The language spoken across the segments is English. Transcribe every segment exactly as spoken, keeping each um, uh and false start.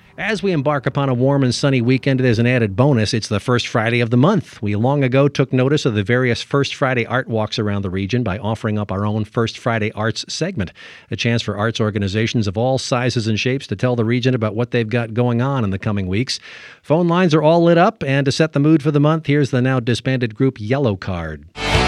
As we embark upon a warm and sunny weekend, as an added bonus, it's the first Friday of the month. We long ago took notice of the various First Friday art walks around the region by offering up our own First Friday Arts segment, a chance for arts organizations of all sizes and shapes to tell the region about what they've got going on in the coming weeks. Phone lines are all lit up, and to set the mood for the month, here's the now disbanded group Yellow Card.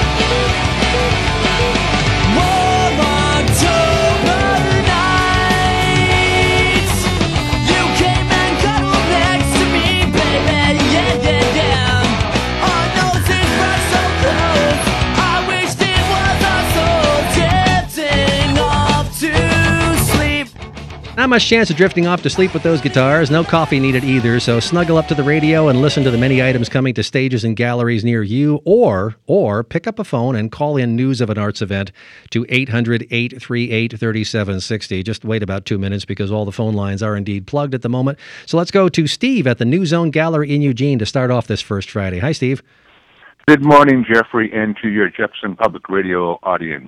Not much chance of drifting off to sleep with those guitars. No coffee needed either, so snuggle up to the radio and listen to the many items coming to stages and galleries near you, or or pick up a phone and call in news of an arts event to eight hundred, eight three eight, three seven six zero. Just wait about two minutes because all the phone lines are indeed plugged at the moment. So let's go to Steve at the New Zone Gallery in Eugene to start off this first Friday. Hi, Steve. Good morning, Jeffrey, and to your Jefferson Public Radio audience.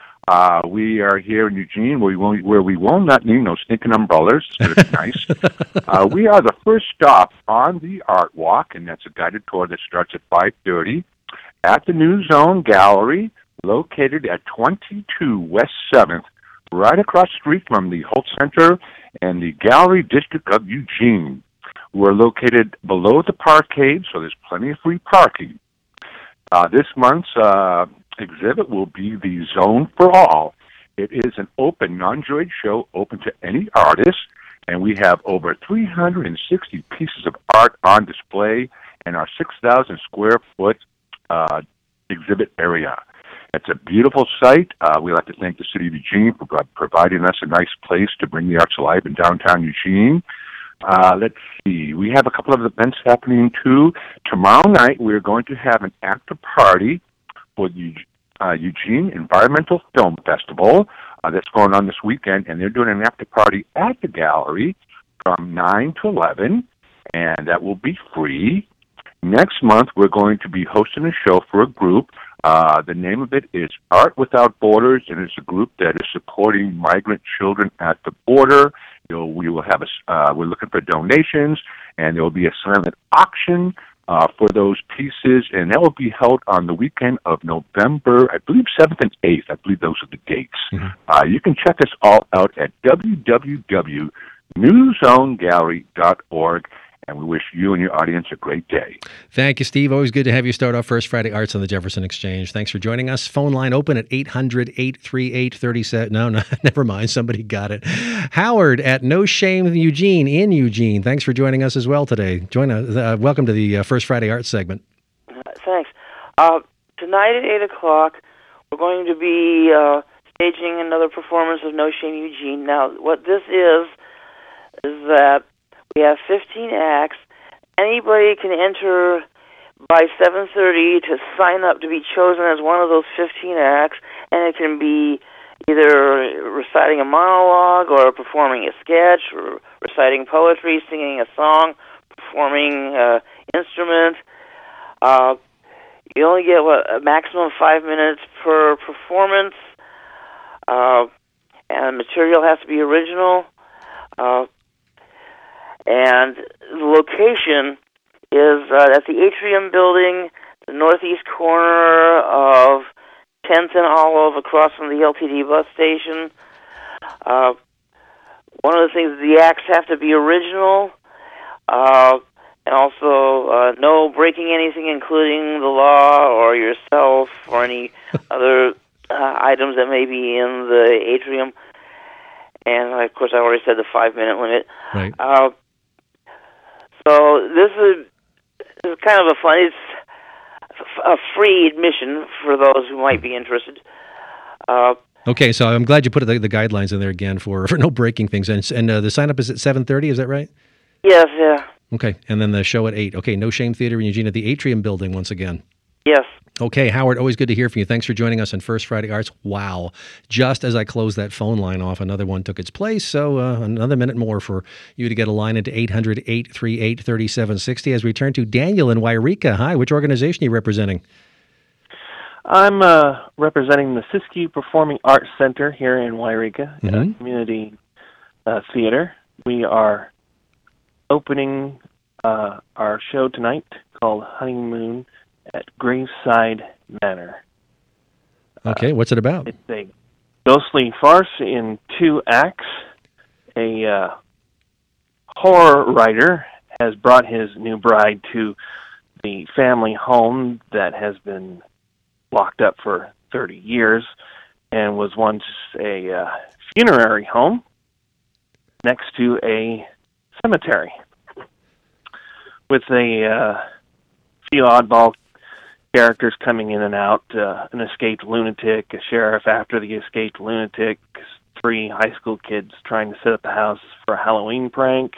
Uh, we are here in Eugene where we won't, where we will not need no stinking umbrellas. It's going to be nice. uh, we are the first stop on the Art Walk, and that's a guided tour that starts at five thirty at the New Zone Gallery, located at twenty-two West seventh, right across the street from the Holt Center and the Gallery District of Eugene. We're located below the parkade, so there's plenty of free parking. Uh, this month's uh, exhibit will be the Zone for All. It is an open, non-juried show open to any artist, and we have over three hundred sixty pieces of art on display in our six thousand square foot uh, exhibit area. It's a beautiful site. Uh, we'd like to thank the City of Eugene for providing us a nice place to bring the arts alive in downtown Eugene. Uh, let's see. We have a couple of events happening, too. Tomorrow night, we're going to have an after party for the uh, Eugene Environmental Film Festival. Uh, that's going on this weekend, and they're doing an after party at the gallery from nine to eleven, and that will be free. Next month, we're going to be hosting a show for a group. Uh, the name of it is Art Without Borders, and it's a group that is supporting migrant children at the border. You know, we will have a, uh, we're looking for donations, and there will be a silent auction uh, for those pieces, and that will be held on the weekend of November, I believe, seventh and eighth. I believe those are the dates. Mm-hmm. Uh, you can check us all out at w w w dot new zone gallery dot org. And we wish you and your audience a great day. Thank you, Steve. Always good to have you start off First Friday Arts on the Jefferson Exchange. Thanks for joining us. Phone line open at eight hundred, eight three eight, three seven... No, no, never mind. Somebody got it. Howard at No Shame Eugene in Eugene. Thanks for joining us as well today. Join us. Uh, welcome to the uh, First Friday Arts segment. Uh, thanks. Uh, tonight at eight o'clock, we're going to be uh, staging another performance of No Shame Eugene. Now, what this is, is that we have fifteen acts. Anybody can enter by seven thirty to sign up to be chosen as one of those fifteen acts, and it can be either reciting a monologue or performing a sketch or reciting poetry, singing a song, performing an uh, instrument. Uh, you only get what, a maximum of five minutes per performance, uh, and the material has to be original. Uh, And the location is uh, at the Atrium Building, the northeast corner of tenth and Olive, across from the L T D bus station. Uh, one of the things, the acts have to be original, uh, and also uh, no breaking anything, including the law or yourself or any other uh, items that may be in the atrium. And, of course, I already said the five-minute limit. Right. Uh, So this is, this is kind of a fun, it's a free admission for those who might be interested. Uh, okay, so I'm glad you put the, the guidelines in there again for, for no breaking things. And, and uh, the sign-up is at seven thirty, is that right? Yes, yeah. Okay, and then the show at eight. Okay, No Shame Theater in Eugene at the Atrium Building once again. Yes. Okay, Howard, always good to hear from you. Thanks for joining us on First Friday Arts. Wow. Just as I closed that phone line off, another one took its place. So uh, another minute more for you to get a line into eight hundred, eight three eight, three seven six zero as we turn to Daniel in Wairika. Hi, which organization are you representing? I'm uh, representing the Siskiyou Performing Arts Center here in Wairika, mm-hmm. a community uh, theater. We are opening uh, our show tonight called Honeymoon at Graveside Manor. Okay, what's it about? It's a ghostly farce in two acts. A uh, horror writer has brought his new bride to the family home that has been locked up for thirty years and was once a uh, funerary home next to a cemetery, with a uh, few oddball characters coming in and out, uh, an escaped lunatic, a sheriff after the escaped lunatic, three high school kids trying to set up the house for a Halloween prank,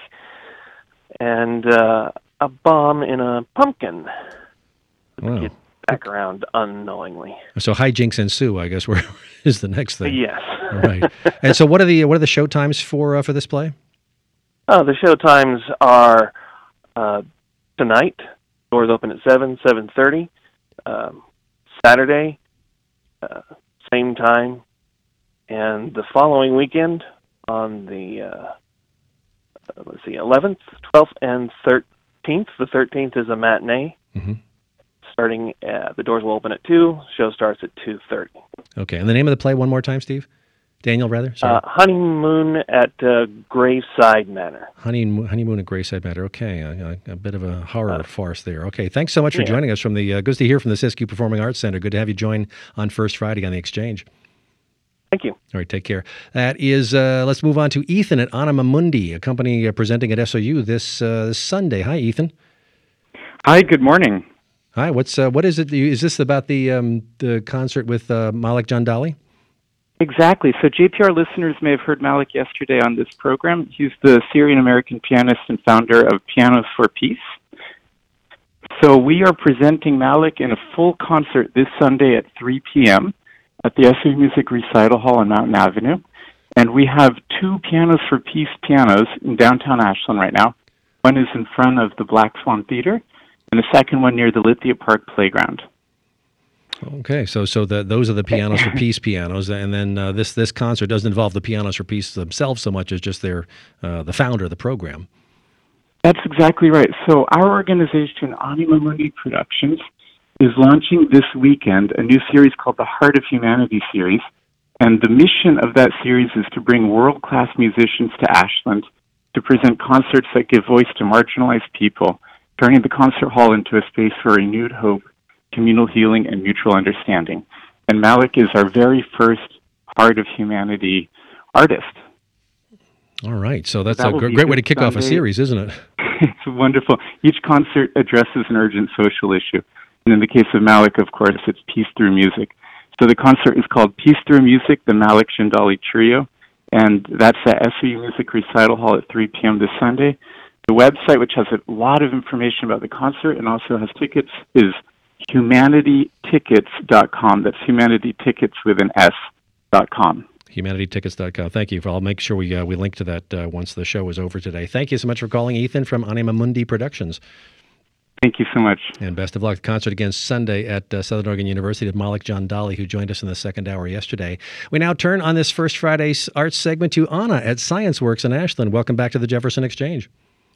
and uh, a bomb in a pumpkin. Wow. The kids back around unknowingly. So hijinks ensue, I guess, where is the next thing. Yes. All right. And so what are the what are the show times for uh, for this play? Oh, the show times are uh, tonight. Doors open at seven, seven thirty. Um, Saturday, uh, same time, and the following weekend on the uh, uh, let's see, eleventh, twelfth, and thirteenth. The thirteenth is a matinee. Mm-hmm. Starting, uh, the doors will open at two. Show starts at two thirty. Okay, and the name of the play one more time, Steve? Daniel, rather? Sorry. Uh, Honeymoon at uh, Graveside Manor. Honeymoon, honeymoon at Graveside Manor. Okay, a, a, a bit of a horror farce there. Okay, thanks so much for yeah. joining us from the, uh, good to hear from the Siskiyou Performing Arts Center. Good to have you join on First Friday on the Exchange. Thank you. All right, take care. That is, uh, let's move on to Ethan at Anima Mundi, a company uh, presenting at S O U this, uh, this Sunday. Hi, Ethan. Hi, good morning. Hi, what's uh, what is it? Is this about the um, the concert with uh, Malik Jandali? Exactly. So J P R listeners may have heard Malik yesterday on this program. He's the Syrian-American pianist and founder of Pianos for Peace. So we are presenting Malik in a full concert this Sunday at three p.m. at the S O U Music Recital Hall on Mountain Avenue. And we have two Pianos for Peace pianos in downtown Ashland right now. One is in front of the Black Swan Theater, and the second one near the Lithia Park Playground. Okay, so so the, those are the Pianos for Peace pianos, and then uh, this this concert doesn't involve the Pianos for Peace themselves so much as just their uh, the founder of the program. That's exactly right. So our organization, Anima Mundi Productions, is launching this weekend a new series called the Heart of Humanity series, and the mission of that series is to bring world-class musicians to Ashland to present concerts that give voice to marginalized people, turning the concert hall into a space for renewed hope, communal healing, and mutual understanding. And Malik is our very first Heart of Humanity artist. All right, so that's That a will gr- be great way to this kick off a Sunday. series, isn't it? It's wonderful. Each concert addresses an urgent social issue. And in the case of Malik, of course, it's Peace Through Music. So the concert is called Peace Through Music, the Malik Jandali Trio, and that's at S O U Music Recital Hall at three p.m. this Sunday. The website, which has a lot of information about the concert and also has tickets, is humanity tickets dot com. That's humanity tickets with an S dot com. humanity tickets dot com. Thank you. I'll make sure we uh, we link to that uh, once the show is over today. Thank you so much for calling, Ethan from Anima Mundi Productions. Thank you so much. And best of luck. The concert again Sunday at uh, Southern Oregon University with Malik Jandali, who joined us in the second hour yesterday. We now turn on this First Friday arts segment to Anna at Science Works in Ashland. Welcome back to the Jefferson Exchange.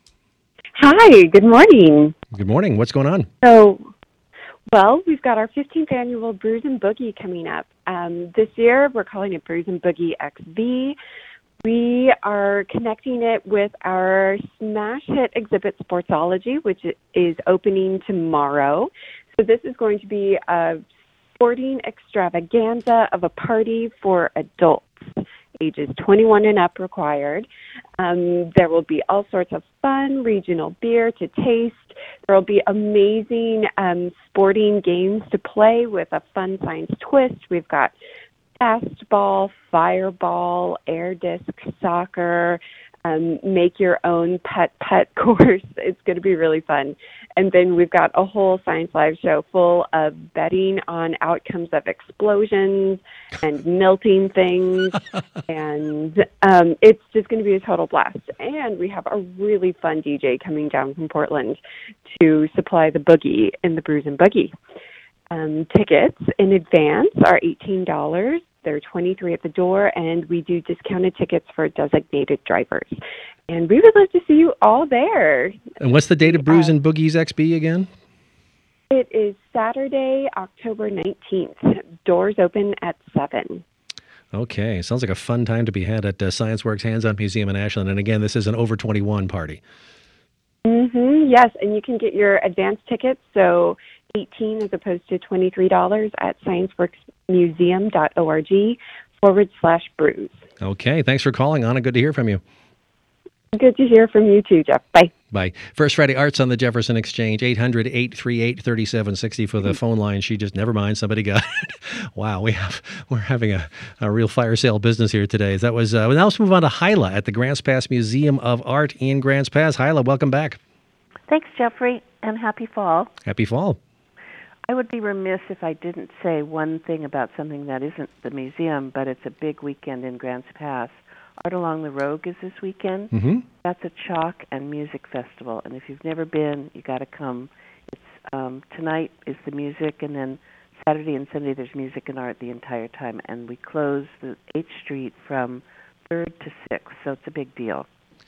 Hi, good morning. Good morning. What's going on? So, well, we've got our fifteenth annual Brews and Boogie coming up. Um, this year, we're calling it Brews and Boogie X V. We are connecting it with our smash hit exhibit Sportsology, which is opening tomorrow. So this is going to be a sporting extravaganza of a party for adults, ages twenty-one and up required. Um, there will be all sorts of fun regional beer to taste. There will be amazing um, sporting games to play with a fun science twist. We've got fastball, fireball, air disc soccer, um, make your own putt-putt course. It's going to be really fun. And then we've got a whole Science Live show full of betting on outcomes of explosions and melting things. and um, it's just going to be a total blast. And we have a really fun D J coming down from Portland to supply the boogie in the Brews and Boogie. Um, tickets in advance are eighteen dollars. They're twenty-three at the door, and we do discounted tickets for designated drivers. And we would love to see you all there. And what's the date of Brews Uh, and Boogies X B again? It is Saturday, October nineteenth. Doors open at seven. Okay, sounds like a fun time to be had at uh, ScienceWorks Hands-On Museum in Ashland. And again, this is an over twenty-one party. Mm-hmm, yes, and you can get your advance tickets, so eighteen as opposed to twenty-three dollars at scienceworksmuseum.org forward slash brews. Okay, thanks for calling, Anna. Good to hear from you. Good to hear from you too, Jeff. Bye. Bye. First Friday Arts on the Jefferson Exchange, eight hundred, eight three eight, three seven six zero for the phone line. She just, never mind, somebody got it. Wow, we have, we're having a, a real fire sale business here today. That was, uh, now let's move on to Hyla at the Grants Pass Museum of Art in Grants Pass. Hyla, welcome back. Thanks, Jeffrey, and happy fall. Happy fall. I would be remiss if I didn't say one thing about something that isn't the museum, but it's a big weekend in Grants Pass. Art Along the Rogue is this weekend. Mm-hmm. That's a chalk and music festival, and if you've never been, you got to come. It's um, tonight is the music, and then Saturday and Sunday there's music and art the entire time, and we close the eighth Street from third to sixth, so it's a big deal.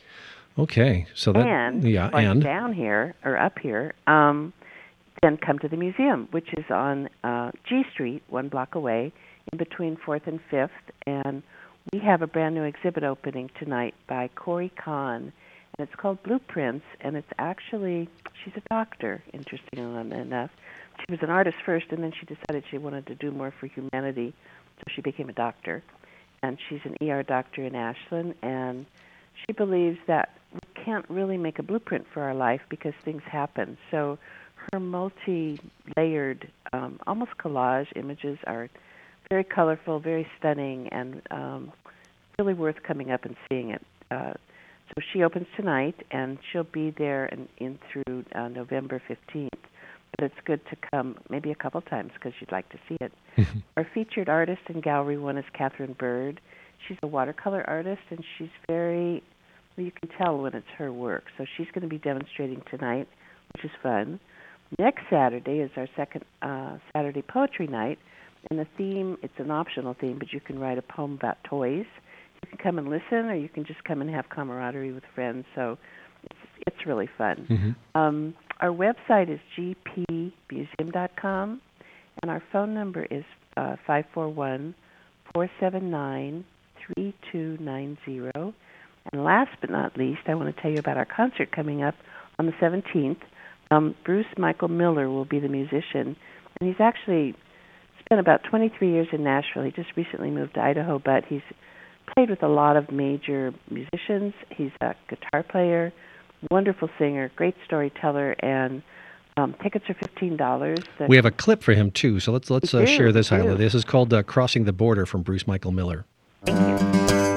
Okay, so that and yeah, like and down here or up here, um, then come to the museum, which is on uh, G Street, one block away, in between Fourth and Fifth, and we have a brand new exhibit opening tonight by Corey Kahn, and it's called Blueprints, and it's actually, she's a doctor, interestingly enough. She was an artist first, and then she decided she wanted to do more for humanity, so she became a doctor. And she's an E R doctor in Ashland, and she believes that we can't really make a blueprint for our life because things happen. So her multi-layered, um, almost collage images are very colorful, very stunning, and um, really worth coming up and seeing it. Uh, so she opens tonight, and she'll be there in, in through uh, November fifteenth. But it's good to come maybe a couple times because you'd like to see it. Our featured artist in Gallery one is Catherine Bird. She's a watercolor artist, and she's very, well, you can tell when it's her work. So she's going to be demonstrating tonight, which is fun. Next Saturday is our second uh, Saturday poetry night. And the theme, it's an optional theme, but you can write a poem about toys. You can come and listen, or you can just come and have camaraderie with friends. So it's, it's really fun. Mm-hmm. Um, our website is g p museum dot com, and our phone number is uh, five four one, four seven nine, three two nine zero. And last but not least, I want to tell you about our concert coming up on the seventeenth. Um, Bruce Michael Miller will be the musician, and he's actually spent about twenty-three years in Nashville. He just recently moved to Idaho, but he's played with a lot of major musicians. He's a guitar player, wonderful singer, great storyteller, and um, tickets are fifteen dollars. We have a clip for him, too, so let's let's uh, do, share this, we do. Hyla. This is called uh, Crossing the Border from Bruce Michael Miller. Thank you.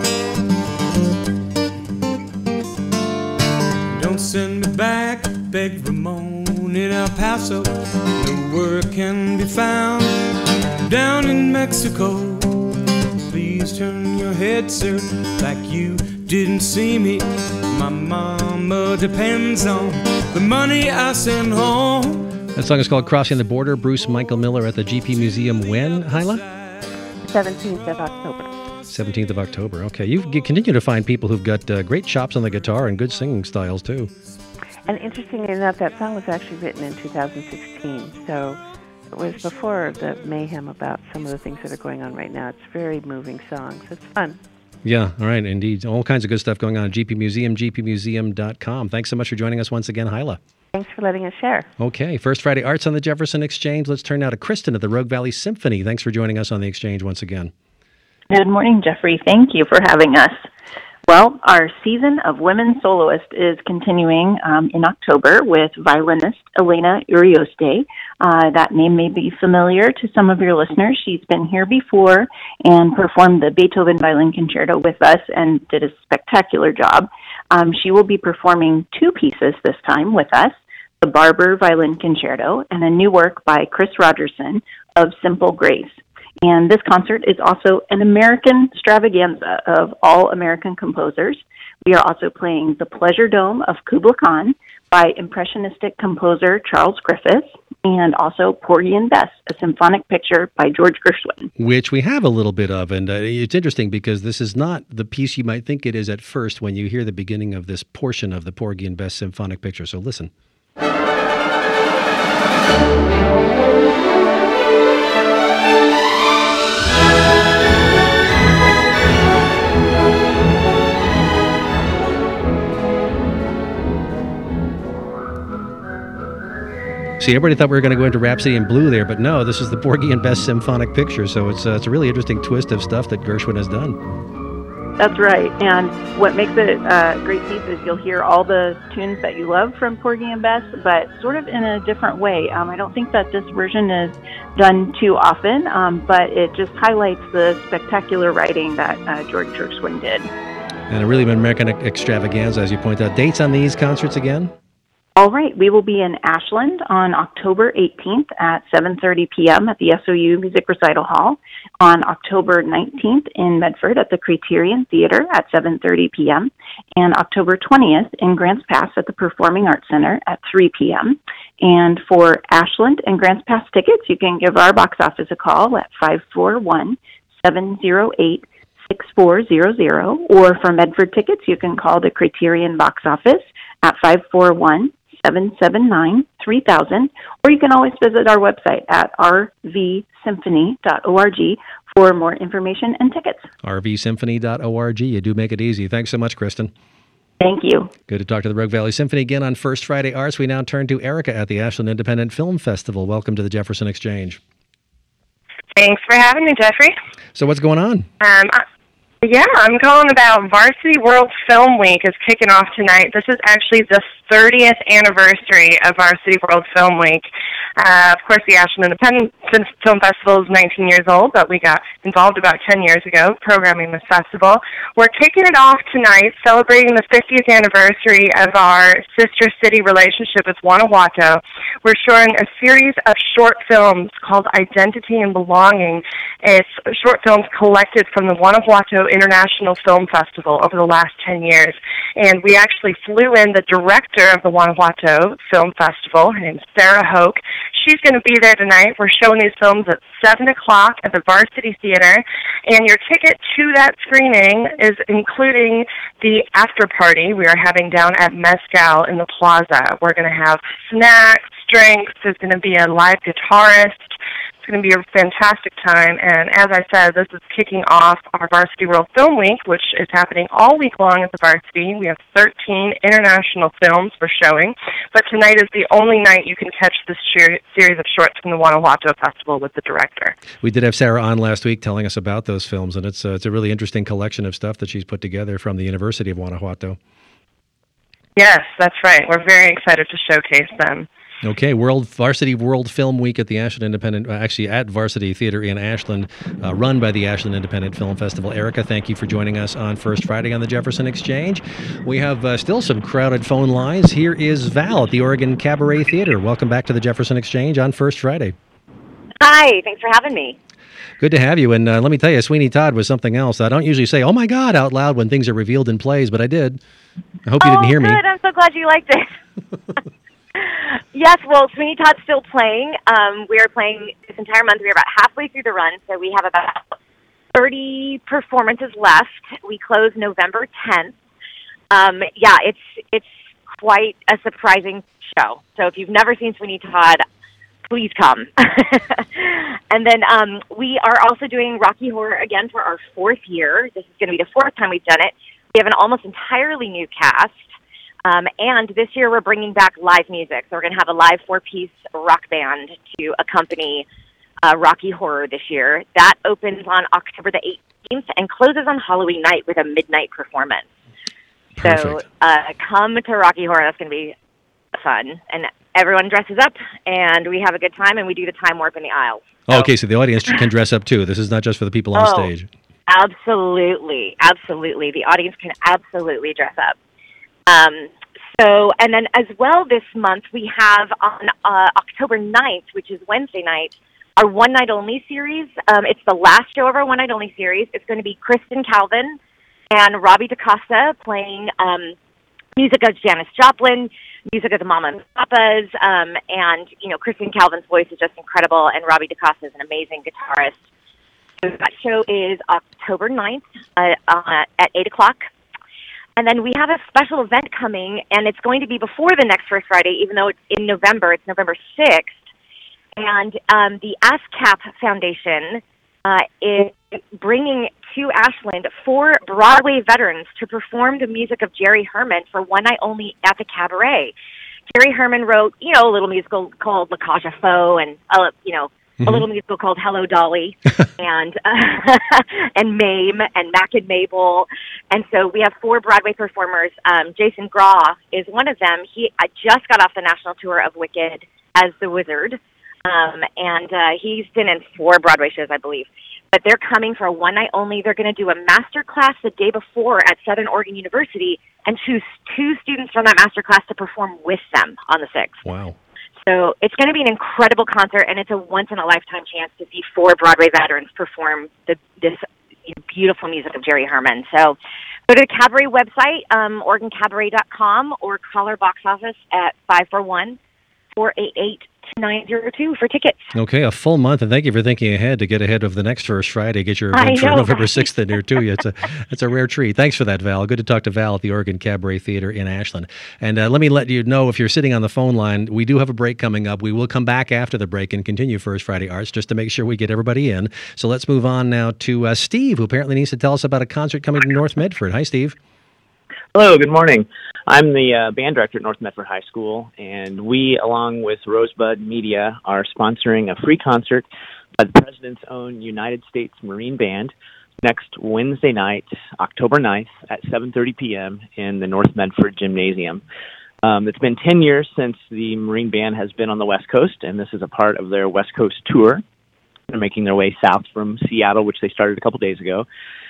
Don't send me back, begged Ramon in El Paso. No work can be found down in Mexico. Please turn your head, sir, like you didn't see me. My mama depends on the money I send home. That song is called Crossing the Border. Bruce Michael Miller at the G P Museum when, Hyla? seventeenth of October. seventeenth of October. Okay, you, you continue to find people who've got uh, great chops on the guitar and good singing styles, too. And interestingly enough, that song was actually written in two thousand sixteen, so it was before the mayhem about some of the things that are going on right now. It's a very moving song, so it's fun. Yeah, all right, indeed. All kinds of good stuff going on at G P Museum, g p museum dot com. Thanks so much for joining us once again, Hyla. Thanks for letting us share. Okay, First Friday Arts on the Jefferson Exchange. Let's turn now to Kristen at the Rogue Valley Symphony. Thanks for joining us on the Exchange once again. Good morning, Jeffrey. Thank you for having us. Well, our season of Women Soloists is continuing um, in October with violinist Elena Urioste. Uh, that name may be familiar to some of your listeners. She's been here before and performed the Beethoven Violin Concerto with us and did a spectacular job. Um, she will be performing two pieces this time with us, the Barber Violin Concerto and a new work by Chris Rogerson of Simple Grace. And this concert is also an American extravaganza of all American composers. We are also playing The Pleasure Dome of Kubla Khan by Impressionistic composer Charles Griffiths and also Porgy and Bess, a symphonic picture by George Gershwin. Which we have a little bit of, and uh, it's interesting because this is not the piece you might think it is at first when you hear the beginning of this portion of the Porgy and Bess symphonic picture. So listen. See, everybody thought we were going to go into Rhapsody in Blue there, but no, this is the Porgy and Bess symphonic picture. So it's uh, it's a really interesting twist of stuff that Gershwin has done. That's right. And what makes it a uh, great piece is you'll hear all the tunes that you love from Porgy and Bess, but sort of in a different way. Um, I don't think that this version is done too often, um, but it just highlights the spectacular writing that uh, George Gershwin did. And a really American extravaganza, as you point out. Dates on these concerts again? All right, we will be in Ashland on October eighteenth at seven thirty p.m. at the S O U Music Recital Hall, on October nineteenth in Medford at the Criterion Theater at seven thirty p.m., and October twentieth in Grants Pass at the Performing Arts Center at three p.m. And for Ashland and Grants Pass tickets, you can give our box office a call at five four one, seven zero eight, six four zero zero, or for Medford tickets, you can call the Criterion box office at five four one, seven seven nine, three thousand, or you can always visit our website at r v symphony dot org for more information and tickets. r v symphony dot org. You do make it easy. Thanks so much, Kristen. Thank you. Good to talk to the Rogue Valley Symphony again on First Friday Arts. We now turn to Erica at the Ashland Independent Film Festival. Welcome to the Jefferson Exchange. Thanks for having me, Jeffrey. So what's going on? Um, I- Yeah, I'm calling about Varsity World Film Week is kicking off tonight. This is actually the thirtieth anniversary of Varsity World Film Week. Uh, of course, the Ashland Independent Film Festival is nineteen years old, but we got involved about ten years ago programming this festival. We're kicking it off tonight, celebrating the fiftieth anniversary of our sister city relationship with Guanajuato. We're showing a series of short films called Identity and Belonging. It's short films collected from the Guanajuato International Film Festival over the last ten years. And we actually flew in the director of the Guanajuato Film Festival. Her name's Sarah Hoke. She's going to be there tonight. We're showing these films at seven o'clock at the Varsity Theater. And your ticket to that screening is including the after party we are having down at Mezcal in the Plaza. We're going to have snacks, drinks. There's going to be a live guitarist. It's going to be a fantastic time, and as I said, this is kicking off our Varsity World Film Week, which is happening all week long at the Varsity. We have thirteen international films we're showing, but tonight is the only night you can catch this series of shorts from the Guanajuato Festival with the director. We did have Sarah on last week telling us about those films, and it's, uh, it's a really interesting collection of stuff that she's put together from the University of Guanajuato. Yes, that's right. We're very excited to showcase them. Okay, World Varsity World Film Week at the Ashland Independent, uh, actually at Varsity Theater in Ashland, uh, run by the Ashland Independent Film Festival. Erica, thank you for joining us on First Friday on the Jefferson Exchange. We have uh, still some crowded phone lines. Here is Val at the Oregon Cabaret Theater. Welcome back to the Jefferson Exchange on First Friday. Hi, thanks for having me. Good to have you. And uh, let me tell you, Sweeney Todd was something else. I don't usually say, oh my God, out loud when things are revealed in plays, but I did. I hope you oh, didn't hear good. me. I'm so glad you liked it. Yes, well, Sweeney Todd's still playing. Um, we are playing this entire month. We're about halfway through the run, so we have about thirty performances left. We close November tenth. Um, yeah, it's it's quite a surprising show. So if you've never seen Sweeney Todd, please come. And then um, we are also doing Rocky Horror again for our fourth year. This is going to be the fourth time we've done it. We have an almost entirely new cast. Um, and this year we're bringing back live music. So we're going to have a live four-piece rock band to accompany uh, Rocky Horror this year. That opens on October the eighteenth and closes on Halloween night with a midnight performance. Perfect. So uh, come to Rocky Horror. That's going to be fun. And everyone dresses up, and we have a good time, and we do the time warp in the aisles. So. Oh, okay, so the audience can dress up too. This is not just for the people on oh, stage. Absolutely. Absolutely. The audience can absolutely dress up. Um, so, and then as well this month, we have on uh, October ninth, which is Wednesday night, our One Night Only series. Um, it's the last show of our One Night Only series. It's going to be Kristen Calvin and Robbie DaCosta playing um, music of Janis Joplin, music of the Mama and Papas, um, and, you know, Kristen Calvin's voice is just incredible, and Robbie DaCosta is an amazing guitarist. So that show is October ninth uh, uh, at eight o'clock. And then we have a special event coming, and it's going to be before the next First Friday, even though it's in November. It's November sixth. And um, the ASCAP Foundation uh, is bringing to Ashland four Broadway veterans to perform the music of Jerry Herman for One Night Only at the Cabaret. Jerry Herman wrote, you know, a little musical called La Cage aux Folles, and, uh, you know, mm-hmm. a little musical called Hello, Dolly, and uh, and Mame, and Mac and Mabel. And so we have four Broadway performers. Um, Jason Graw is one of them. He I just got off the national tour of Wicked as the Wizard, um, and uh, he's been in four Broadway shows, I believe. But they're coming for a one night only. They're going to do a master class the day before at Southern Oregon University and choose two students from that master class to perform with them on the sixth. Wow. So it's going to be an incredible concert, and it's a once-in-a-lifetime chance to see four Broadway veterans perform the, this beautiful music of Jerry Herman. So go to the Cabaret website, um, Oregon Cabaret dot com, or call our box office at five four one, four eight eight, two nine zero two for tickets. Okay, a full month, and thank you for thinking ahead to get ahead of the next First Friday. Get your I event for know, November right? sixth in there, too. It's a, it's a rare treat. Thanks for that, Val. Good to talk to Val at the Oregon Cabaret Theater in Ashland. And uh, let me let you know, if you're sitting on the phone line, we do have a break coming up. We will come back after the break and continue First Friday Arts just to make sure we get everybody in. So let's move on now to uh, Steve, who apparently needs to tell us about a concert coming to North Medford. Hi, Steve. Hello, good morning. I'm the uh, band director at North Medford High School, and we, along with Rosebud Media, are sponsoring a free concert by the President's own United States Marine Band next Wednesday night, October ninth, at seven thirty p.m. in the North Medford Gymnasium. Um, it's been ten years since the Marine Band has been on the West Coast, and this is a part of their West Coast tour. They're making their way south from Seattle, which they started a couple days ago.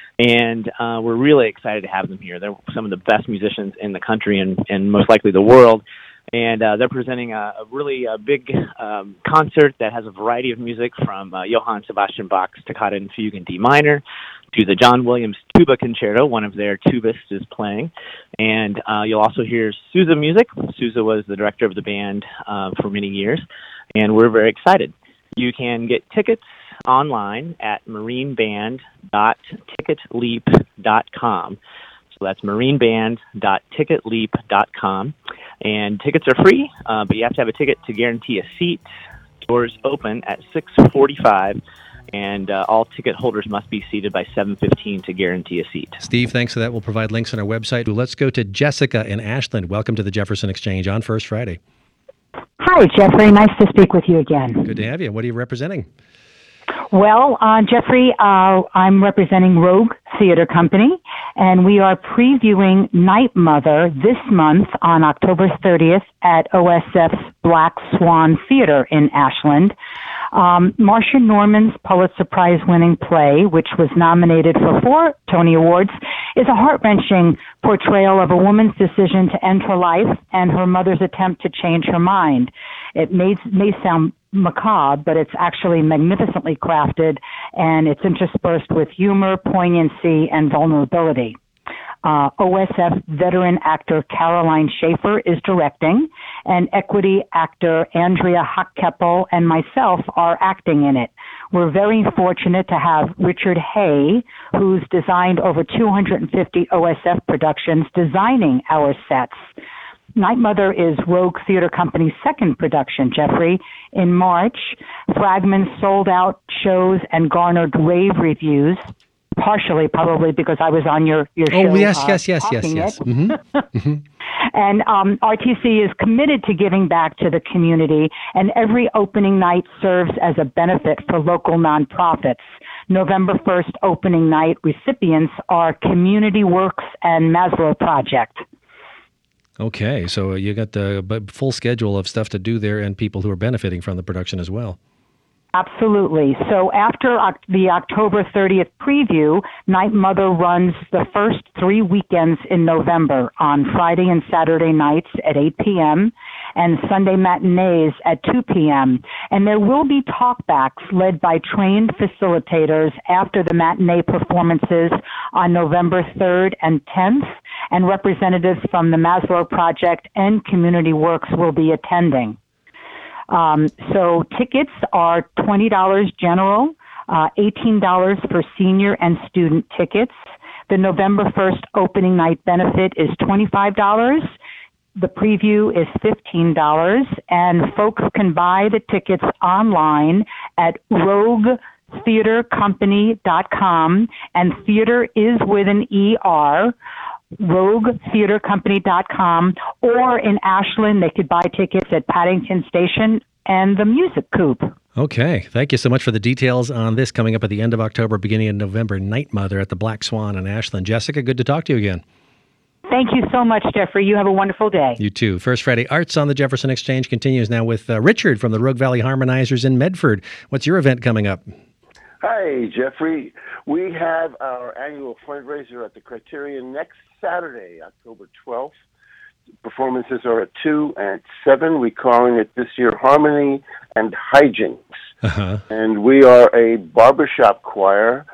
And uh, we're really excited to have them here. They're some of the best musicians in the country and, and most likely the world. And uh, they're presenting a, a really a big um, concert that has a variety of music from uh, Johann Sebastian Bach's Toccata and Fugue in D minor to the John Williams Tuba Concerto. One of their tubists is playing. And uh, you'll also hear Sousa music. Sousa was the director of the band uh, for many years. And we're very excited. You can get tickets online at marine band dot ticket leap dot com. So that's marine band dot ticket leap dot com. And tickets are free, uh, but you have to have a ticket to guarantee a seat. Doors open at six forty-five, and uh, all ticket holders must be seated by seven fifteen to guarantee a seat. Steve, thanks for that. We'll provide links on our website. Let's go to Jessica in Ashland. Welcome to the Jefferson Exchange on First Friday. Hi, Jeffrey. Nice to speak with you again. Good to have you. What are you representing? Well, uh, Jeffrey, uh, I'm representing Rogue Theater Company, and we are previewing Night Mother this month on October thirtieth at O S F's Black Swan Theater in Ashland. Um, Marcia Norman's Pulitzer Prize-winning play, which was nominated for four Tony Awards, is a heart-wrenching portrayal of a woman's decision to end her life and her mother's attempt to change her mind. It may, may sound macabre, but it's actually magnificently crafted, and it's interspersed with humor, poignancy, and vulnerability. Uh, O S F veteran actor Caroline Schaefer is directing, and equity actor Andrea Hockkeppel and myself are acting in it. We're very fortunate to have Richard Hay, who's designed over two hundred fifty O S F productions, designing our sets. Night Mother is Rogue Theater Company's second production, Jeffrey. In March, Fragments sold out shows and garnered rave reviews, partially probably because I was on your, your show. Oh, yes, uh, yes, yes, yes, yes. Mm-hmm. Mm-hmm. And um, R T C is committed to giving back to the community, and every opening night serves as a benefit for local nonprofits. November first opening night recipients are Community Works and Maslow Project. Okay, so you got the full schedule of stuff to do there and people who are benefiting from the production as well. Absolutely. So after the October thirtieth preview, Night Mother runs the first three weekends in November on Friday and Saturday nights at eight p.m. and Sunday matinees at two p.m. And there will be talkbacks led by trained facilitators after the matinee performances on November third and tenth, and representatives from the Maslow Project and Community Works will be attending. Um, so tickets are twenty dollars general, uh, eighteen dollars for senior and student tickets. The November first opening night benefit is twenty-five dollars. The preview is fifteen dollars, and folks can buy the tickets online at rogue theater company dot com, and theater is with an E R, rogue theater company dot com, or in Ashland, they could buy tickets at Paddington Station and the Music Coop. Okay. Thank you so much for the details on this coming up at the end of October, beginning of November, Night Mother at the Black Swan in Ashland. Jessica, good to talk to you again. Thank you so much, Jeffrey. You have a wonderful day. You too. First Friday Arts on the Jefferson Exchange continues now with uh, Richard from the Rogue Valley Harmonizers in Medford. What's your event coming up? Hi, Jeffrey. We have our annual fundraiser at the Criterion next Saturday, October twelfth. Performances are at two and at seven. We're calling it this year Harmony and Hijinks. Uh-huh. And we are a barbershop choir.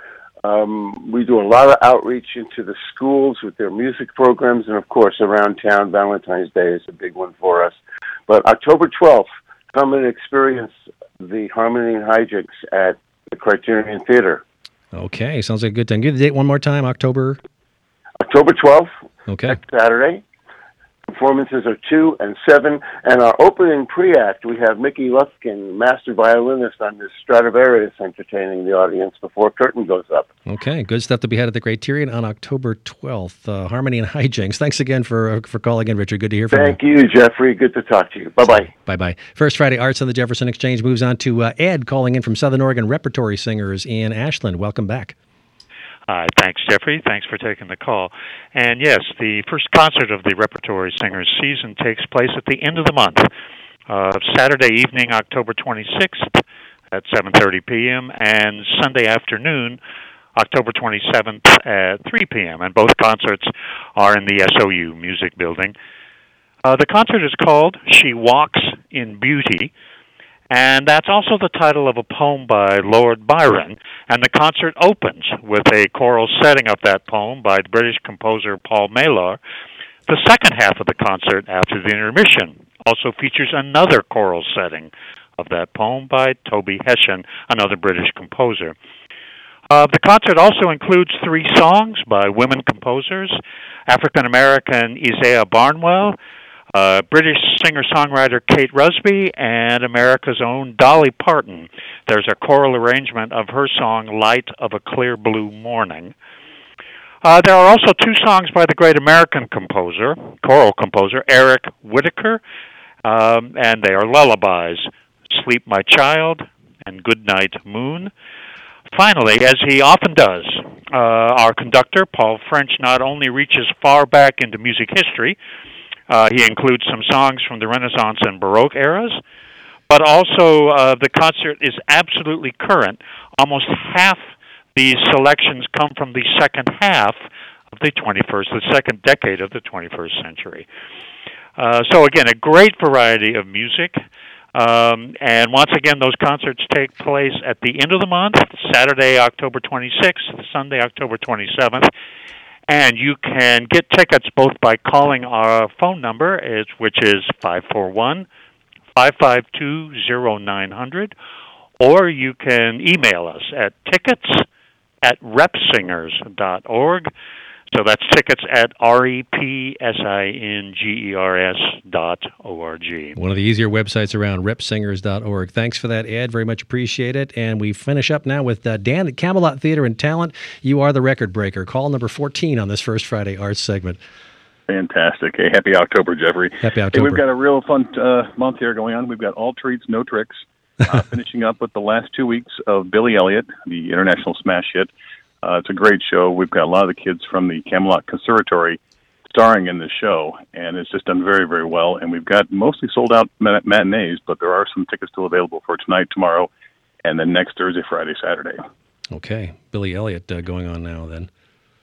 Um, we do a lot of outreach into the schools with their music programs, and of course around town, Valentine's Day is a big one for us. But October twelfth, come and experience the Harmony and Hijinks at the Criterion Theater. Okay, sounds like a good time. Give the date one more time, October. October twelfth, okay. Next Saturday. Performances are two and seven, and our opening pre-act, we have Mickey Luskin, master violinist on this Stradivarius, entertaining the audience before curtain goes up. Okay, good stuff to be had at the Criterion on October twelfth. Uh, Harmony and Hijinks. Thanks again for uh, for calling in, Richard. Good to hear from Thank you. Thank you, Jeffrey. Good to talk to you. Bye-bye. Bye-bye. First Friday Arts on the Jefferson Exchange moves on to uh, Ed calling in from Southern Oregon Repertory Singers in Ashland. Welcome back. Hi, thanks, Jeffrey. Thanks for taking the call. And yes, the first concert of the Repertory Singers season takes place at the end of the month, uh, Saturday evening, October twenty-sixth at seven thirty p.m., and Sunday afternoon, October twenty-seventh at three p.m., and both concerts are in the S O U Music Building. Uh, the concert is called She Walks in Beauty, and that's also the title of a poem by Lord Byron. And the concert opens with a choral setting of that poem by the British composer Paul Malar. The second half of the concert, after the intermission, also features another choral setting of that poem by Toby Hession, another British composer. Uh, the concert also includes three songs by women composers, African-American Isaiah Barnwell, Uh, British singer-songwriter Kate Rusby, and America's own Dolly Parton. There's a choral arrangement of her song, Light of a Clear Blue Morning. Uh, there are also two songs by the great American composer, choral composer, Eric Whitacre, um, and they are lullabies, Sleep My Child and Good Night Moon. Finally, as he often does, uh, our conductor, Paul French, not only reaches far back into music history, Uh, he includes some songs from the Renaissance and Baroque eras, but also uh, the concert is absolutely current. Almost half these selections come from the second half of the twenty-first, the second decade of the twenty-first century. Uh, so again, a great variety of music. Um, and once again, those concerts take place at the end of the month, Saturday, October twenty-sixth, Sunday, October twenty-seventh. And you can get tickets both by calling our phone number, which is five four one, five five two, zero nine zero zero, or you can email us at tickets at repsingers dot org. So that's tickets at R E P S I N G E R S dot O R G. One of the easier websites around, rep singers dot org. Thanks for that, Ed. Very much appreciate it. And we finish up now with uh, Dan at Camelot Theater and Talent. You are the record breaker. Call number fourteen on this First Friday Arts segment. Fantastic. Hey, happy October, Jeffrey. Happy October. Hey, we've got a real fun uh, month here going on. We've got All Treats, No Tricks, uh, finishing up with the last two weeks of Billy Elliot, the international smash hit. Uh, it's a great show. We've got a lot of the kids from the Camelot Conservatory starring in the show, and it's just done very, very well. And we've got mostly sold-out mat- matinees, but there are some tickets still available for tonight, tomorrow, and then next Thursday, Friday, Saturday. Okay. Billy Elliot uh, going on now, then. That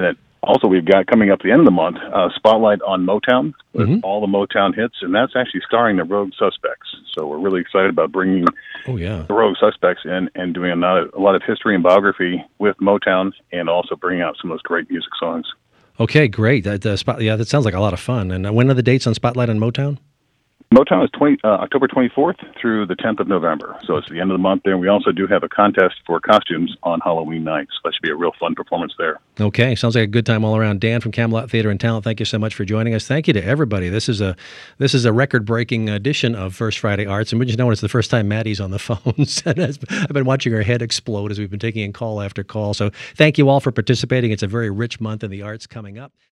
Also, we've got coming up the end of the month, uh, Spotlight on Motown with Mhm. all the Motown hits, and that's actually starring the Rogue Suspects. So we're really excited about bringing Oh, yeah. the Rogue Suspects in and doing a lot, of, a lot of history and biography with Motown, and also bringing out some of those great music songs. Okay, great. That, uh, spot, yeah, that sounds like a lot of fun. And uh, when are the dates on Spotlight on Motown? Motown is twenty, uh, October twenty-fourth through the tenth of November. So it's the end of the month there. And we also do have a contest for costumes on Halloween night. So that should be a real fun performance there. Okay, sounds like a good time all around. Dan from Camelot Theater and Talent, thank you so much for joining us. Thank you to everybody. This is a this is a record-breaking edition of First Friday Arts, and we just know it's the first time Maddie's on the phones. And as- I've been watching her head explode as we've been taking in call after call. So thank you all for participating. It's a very rich month in the arts coming up.